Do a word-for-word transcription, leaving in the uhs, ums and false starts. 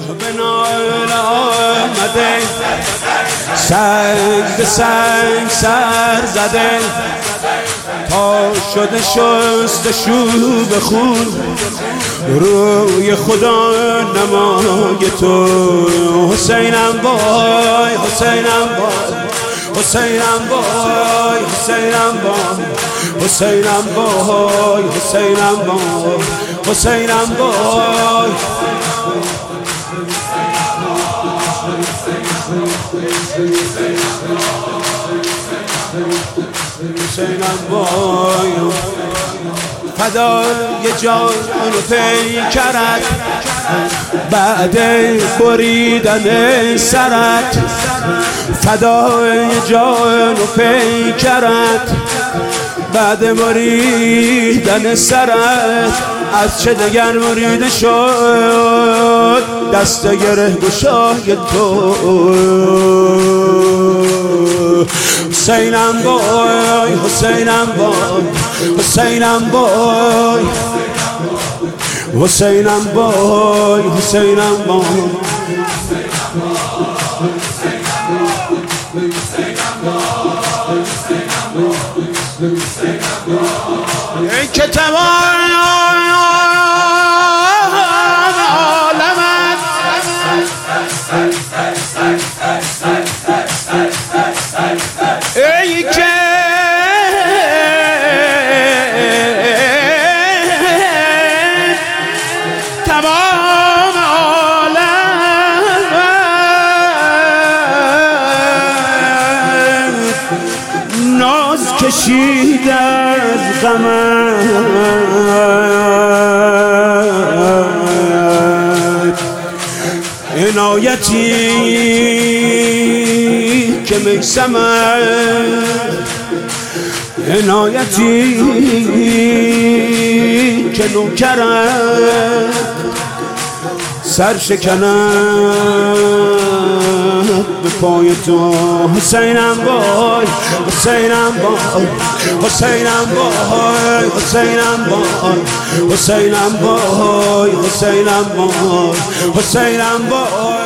به نال آمده، سنگ به سنگ سر زده، تا شده شستشو به خون روی خدا نمای تو. حسینم بای، حسینم بای، حسینم بای، حسینم بای، حسینم بای، حسینم بای، حسینم بای. حسینم بای فدای جان و پیکرت، بعد بریدن سرت، فدای جان و پیکرت، بعد بریدن سرت. از چه دگر بریده شد دست گره گشای تو. حسینم بای، حسینم بای، حسینم بای، حسینم بای، حسینم بای. ای که تمام عالمت ای که تمام عالمت ناز کشید از غمت، عنایتی که میسمت، عنایتی که نوکرت سر شکنت به پای تو. حسینم بای، حسینم بای، حسینم بای، حسینم بای، حسینم بای، حسینم بای، حسینم بای.